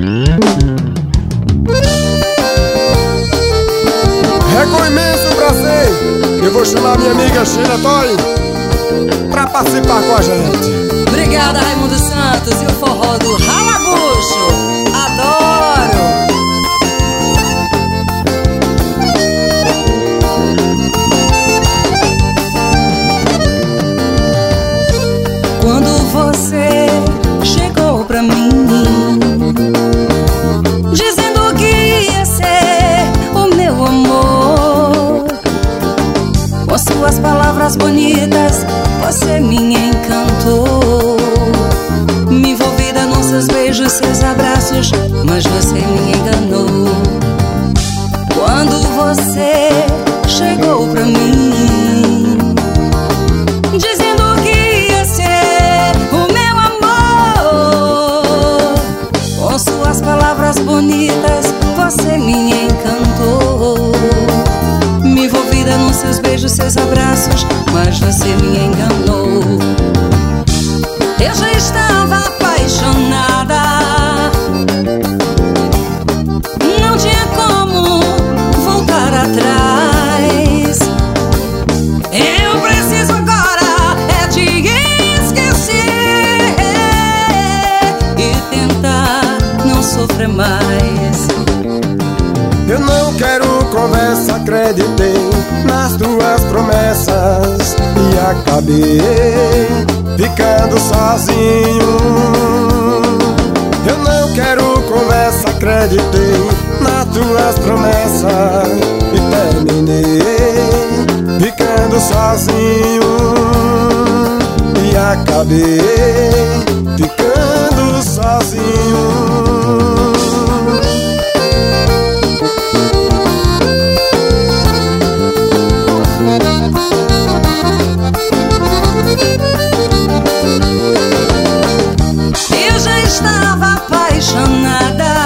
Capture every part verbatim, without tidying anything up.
É com imenso prazer eu vou chamar minha amiga Sheila Toy pra participar com a gente. Obrigada, Raimundo Santos e o forró do Ralabucho. Adoro! Quando você chegou pra mim dizendo que ia ser o meu amor, com suas palavras bonitas você me encantou, me envolvida nos seus beijos, seus abraços, mas você me enganou. Quando você chegou pra mim dizendo que ia ser o meu amor, com suas palavras bonitas você me encantou, me envolvida nos seus beijos, seus abraços, mas você me enganou. Eu já estava apaixonada, não tinha como voltar atrás. Eu preciso agora é te esquecer e tentar não sofrer mais. Eu não quero conversa, acreditei nas tuas promessas e acabei ficando sozinho. Eu não quero conversa, acreditei nas tuas promessas e terminei ficando sozinho e acabei ficando sozinho. Eu já estava apaixonada,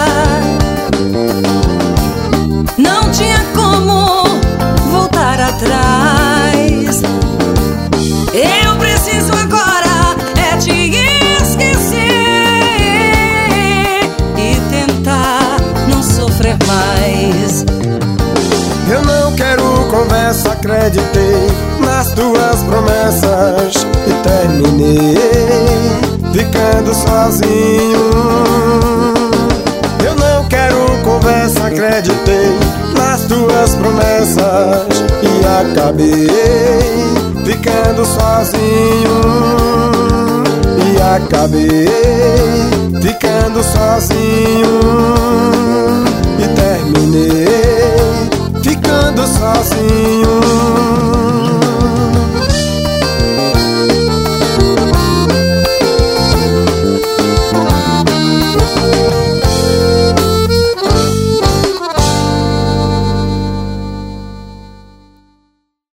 não tinha como voltar atrás. Eu preciso agora é te esquecer e tentar não sofrer mais. Eu não quero conversa, acreditei nas tuas promessas e terminei ficando sozinho. Eu não quero conversa, acreditei nas tuas promessas e acabei ficando sozinho e acabei ficando sozinho e terminei ficando sozinho.